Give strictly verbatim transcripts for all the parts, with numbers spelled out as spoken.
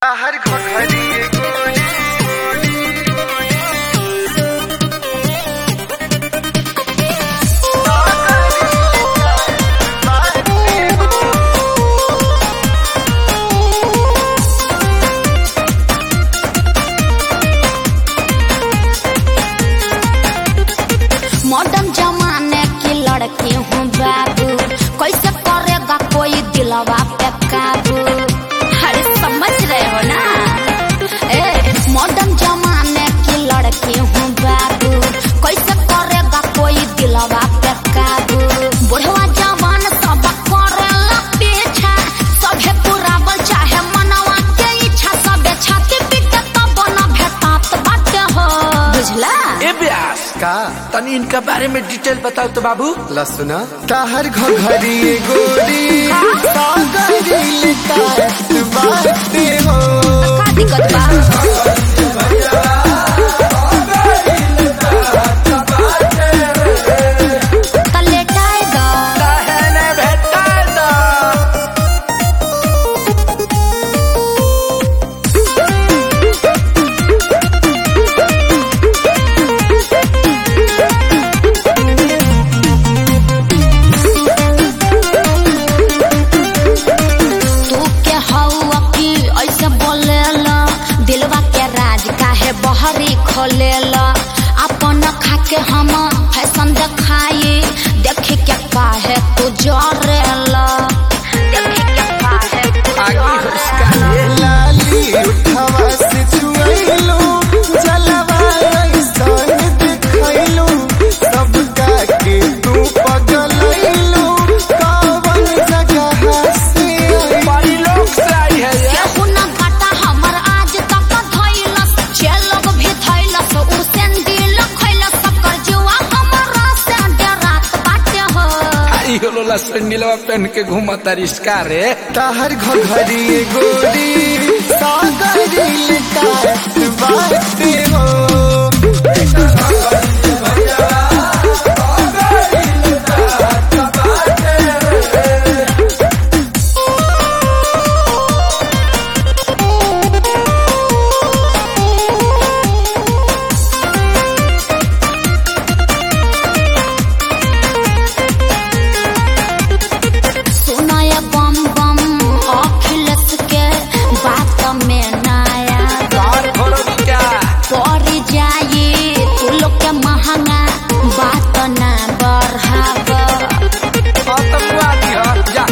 हर घोघरी गोरी मॉडर्न जमाने की लड़की हूँ बाबू, कैसे करेगा कोई दिलवा पे काबू। अरे समझ रहे हो ना। ए मॉडर्न जमाने की लड़की हूँ बाबू, कैसे करेगा कोई दिलवा पे काबू। बुढ़वा जवान सब करेला पीछा, सभे पूरा बल चाहे मनवा के इच्छा। सबे छाती पीटे तब न भेटात बाटे हो, बुझला। ए ब्यास का तनी इनका बारे में डिटेल बताओ तो बाबू। लसुना हर घोघरी गोरी सागरी लिकात बाते हो। का दिक्कत बा? त लेटाए द। कहने भेटा दो। तू के हवा की ऐसे बोलेला, दिलवा के राज काहे बहरी खोलेला। अपन खाके हम फैशन दिखाई, देखे के काहे तू जरेला। देखे के काहे तू आगे उसका जरेला। लाली उठवा से छुएलो, जलवा ऐसन दिखैलो, सबका के तू पगलैलो, कौन जगह से बड़ी लोग से आई है ये। केहू न काटा हमर आज तक धइलस, चेलब भी धइलस, उ सेंडिल खइलस, कर जुआ हमरा से डरात बाटे हो। आई होलो ला संडिलवा पहन के घूमता रिस्का रे। हर घोघरी गोरी सागरी लिकात बाते हो। सुनाया बम बम अखिलेश के बात में नया और थोड़ा भी क्या पड़ जाई तू लोग के महंगा बात ना बढ़ाव। आतंकवादी हो जा।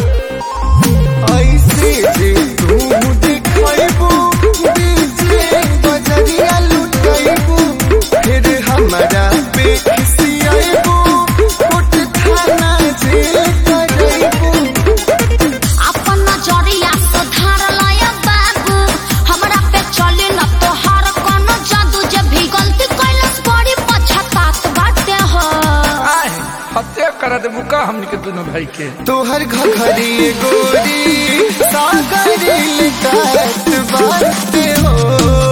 ऐसे जे तू दिखैबू, डीजे बजरिया लुटैबू, फिर हमरा पे खिसियैबू, कोट थाना जेल करैबू। अपन नजरिया सुधार लया बाबू, हमरा पे चली न तोहार कोनो जादू। जे भी गलती कैलस बड़ी पछतात बाटे हो। आए हत्या कर दे बुका हमनी के दोनों भाई के। तोहर घघरी गोरी सागरी लिकात बाते हो।